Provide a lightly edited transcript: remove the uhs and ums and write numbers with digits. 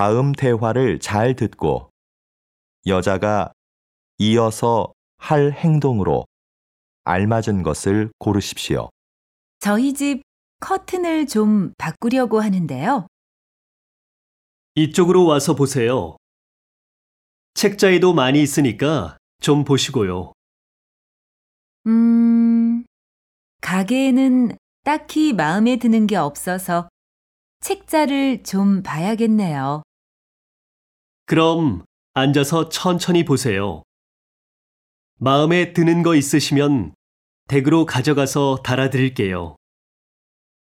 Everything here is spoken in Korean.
다음 대화를 잘 듣고 여자가 이어서 할 행동으로 알맞은 것을 고르십시오. 저희 집 커튼을 좀 바꾸려고 하는데요. 이쪽으로 와서 보세요. 책자에도 많이 있으니까 좀 보시고요. 가게에는 딱히 마음에 드는 게 없어서 책자를 좀 봐야겠네요. 그럼 앉아서 천천히 보세요. 마음에 드는 거 있으시면 댁으로 가져가서 달아드릴게요.